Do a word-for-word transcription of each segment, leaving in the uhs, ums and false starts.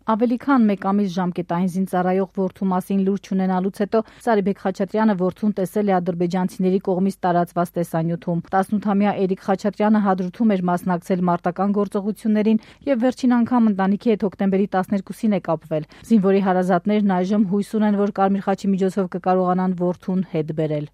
Ավելի քան մեկ ամիս ժամկետային զինծառայող որդու մասին լուրջ ունենալուց հետո Սարիբեկ Խաչատրյանը որդուն տեսել է ադրբեջանցիների կողմից տարածված տեսանյութում։ տասնութամյա Էրիկ Խաչատրյանը հադրութում էր մասնակցել մարտական գործողություններին եւ վերջին անգամ ընտանիքի հետ հոկտեմբերի տասներկուսին է կապվել։ Զինվորի հարազատներն այժմ հույս ունեն, որ Կարմիր խաչի միջոցով կկարողանան որդուն հետ բերել։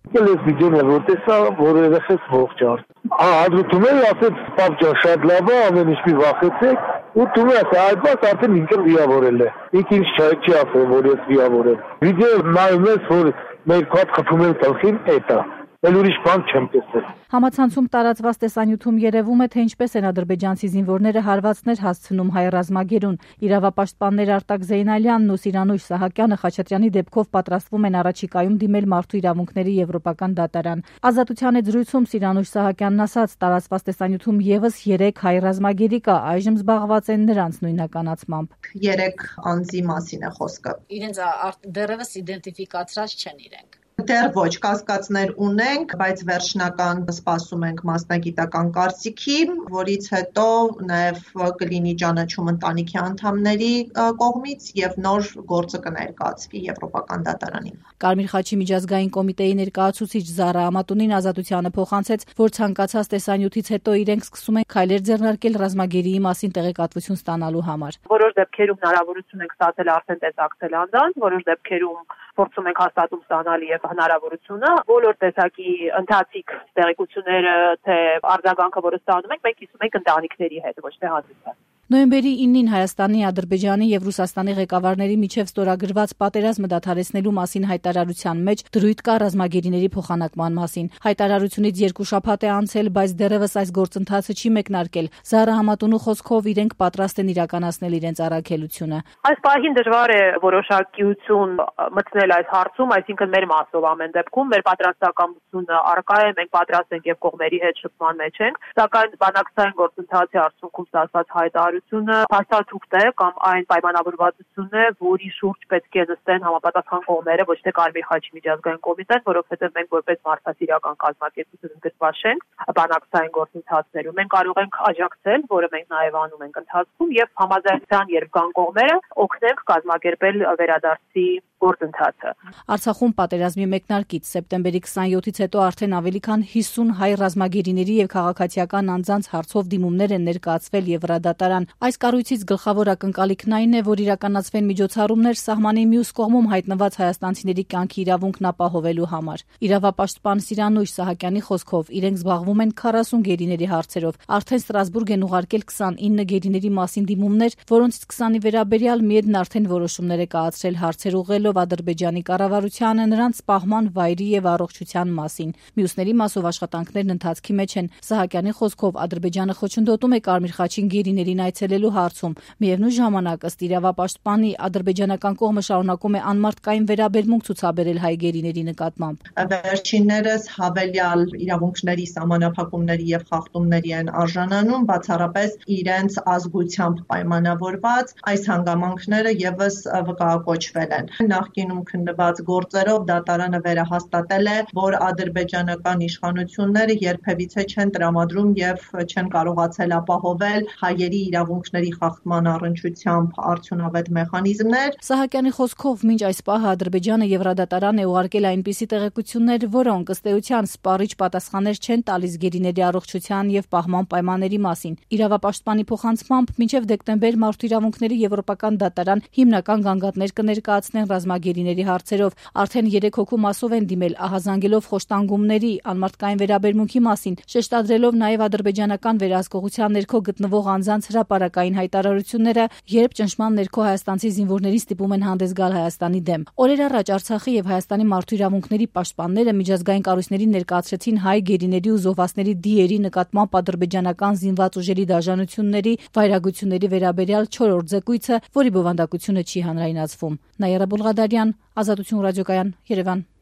Հադրութում էր, ասեց պապ ջան, շատ լավ է, ամեն ինչ մի վախեցեք։ Ու դու ես այդպես արդեն ինքն վիավորել է։ Ինք ինչ չի ասել, որ ես վիավորել։ Վիդեո նայում ես, որ մեր կապ խփում են տալքին, էտա։ Էլ ուրիշ բան չեմ տեսել։ Համացանցում տարածված տեսանյութում երևում է, թե ինչպես են ադրբեջանցի զինվորները հարվածներ հասցնում հայ ռազմագերուն։ Իրավապաշտպաններ Արտակ Զեյնալյանն ու Սիրանույշ Սահակյանը Խաչատրյանի դեպքով պատրաստվում են առաջիկայում դիմել Մարդու իրավունքների Եվրոպական դատարան։ Ազատության հետ զրույցում Սիրանույշ Սահակյանն ասաց, տարածված տեսանյութում եւս երեք հայ ռազմագերի կա, այժմ զբաղված են նրանց նույնականացմամբ։ Երեք անձի մասին է խոսքը։ Իրենց դեռևս իդենտիֆիկացրած չեն իրենք։ Դեռ ոչ, կասկածներ ունենք, բայց վերջնական սպասում ենք մասնագիտական կարծիքի, որից հետո նաև կլինի ճանաչում ընտանիքի անդամների կողմից եւ նոր գործը կներկայացվի Եվրոպական դատարանին։ Կարմիր խաչի միջազգային կոմիտեի ներկայացուցիչ Զարա Ամատունին Ազատությանը փոխանցեց, որ ցանկացած տեսանյութից հետո իրենք սկսում են քայլեր ձեռնարկել ռազմագերիի մասին տեղեկատվություն ստանալու համար։ Որոշ դեպքերում հնարավորություն ենք ստացել արդեն տեսակցել անձանց, որոշ դեպքերում փորձում ենք հաստատում ստանալ եւ հնարավորությունը բոլոր տեսակի ընթացիկ տեղեկությունները, թե արձագանքը, որը ստանում ենք, մենք կիսում ենք ընտանիքների հետ, ոչ թե հանդիսը։ Նոյեմբերի իննին Հայաստանի, Ադրբեջանի եւ Ռուսաստանի ղեկավարների միջև ստորագրված պատերազմը դադարեցնելու մասին հայտարարության մեջ դրույթ կա ռազմագերիների փոխանակման մասին։ Հայտարարությունից երկու շաբաթ է անցել, բայց դեռևս այս գործընթացը չի մեկնարկել։ Զարա Համատունու խոսքով իրենք պատրաստ են իրականացնել իրենց առաքելությունը։ Այս պահին դժվար է որոշակիություն մտցնել այս հարցում, այսինքն մեր մասով ամեն դեպքում մեր պատրաստակամությունը առկա է, մենք պատրաստ ենք եւ կողմերի հետ շփման մեջ ենք, սակայն բանակցային գործընթացի արդյունքում ստացված հայտարարությունը փաստաթուղթ է կամ այն պայմանավորվածություն է, որի շուրջ պետք է նստեն համապատասխան կողմերը, ոչ թե Կարմիր խաչի միջազգային կոմիտեն, որովհետեւ մենք որպես մարդասիրական կազմակերպություն ընդգրկված ենք բանակցային գործընթացներում։ Մենք կարող ենք աջակցել, որը մենք նաեւ անում ենք ընթացքում եւ համաձայնության երբ կան կողմերը, օգնենք կազմակերպել վերադարձի գործընթացը։ Արցախում պատերազմի մեկնարկից սեպտեմբերի քսանյոթից հետո արդեն ավելի քան հիսուն հայ ռազմագերիների եւ քաղաքացիական անձանց հարցով դիմումներ են ներկայացվել Եվրադատարան։ Այս կառույցից գլխավոր ակնկալիքն այն է, որ իրականացվեն միջոցառումներ սահմանի մյուս կողմում հայտնված հայաստանցիների կյանքի իրավունքն ապահովելու համար։ Իրավապաշտպան Սիրանույշ Սահակյանի խոսքով իրենք զբաղվում են քառասուն գերիների հարցերով։ Արդեն Ստրասբուրգ են ուղարկել քսանինը գերիների մասին դիմումներ, որոնցից քսանի վերաբերյալ Միեդն արդեն որոշումներ է կայացրել հարցեր ուղղելով Ադրբեջանի կառավարությանը նրանց սպահման վայրի եւ առողջության մասին։ Մյուսների մասով աշխատանքներն ընթացքի մեջ են։ Սահակյանի խոսքով Ադրբեջանը խոչընդոտում է Կարմիր խաչին գերիներին այցելելու հարցում։ Միևնույն ժամանակ ըստ իրավապաշտպանի ադրբեջանական կողմը շարունակում է անմարդկային վերաբերմունք ցուցաբերել հայ գերիների նկատմամբ։ Վերջիններս հավելյալ իրավունքների սահմանափակումների եւ խախտումների են արժանանում, բացառապես իրենց ազգությամբ պայմանավորված այս հանգամանքները եւս վկայակոչվել են։ Նախկինում քննված գործերով դատարանը վերահաստատել է, որ ադրբեջանական իշխանությունները երբևիցե չեն տրամադրում եւ չեն կարողացել ապահովել հայերի իրավունքների խախտման առնչությամբ արդյունավետ մեխանիզմներ։ Սահակյանի խոսքով մինչ այս պահը Ադրբեջանը Եվրադատարան է ուղարկել այնպիսի տեղեկություններ, որոնք ըստ էության սպառիչ պատասխաններ չեն տալիս գերիների առողջության եւ պահման պայմանների մասին։ Իրավապաշտպանի փոխանցմամբ մինչեւ դեկտեմբեր Մարդու իրավունքների Եվրոպական դատարան հիմնական գանգատներ կներկայացնեն ռազմագերիների հարցերով։ Արդեն երեք հոգու մասով են դիմել ահազանգելով խոշտանգումների, անմարդկային վերաբերմունքի մասին, շեշտադրելով նաեւ ադրբեջանական վերահսկողության ներքո գտնվող անձանց հրապարակային հայտարարությունները, երբ ճնշման ներքո հայաստանցի զինվորների ստիպում են հանդես գալ Հայաստանի դեմ։ Օրեր առաջ Արցախի եւ Հայաստանի մարդու իրավունքների պաշտպանները միջազգային կառույցներին ներկայացրեցին հայ գերիների ու զոհվածների դիերի նկատմամբ ադրբեջանական զինված ուժերի դաշնությունների վայրագությունների վերաբերյալ չորրորդ զեկույցը, որի բովանդակությունը չի հանրայնացվում։ Նաիրա Բուլղադարյան, Ազատություն ռադիոկայան, Երևան։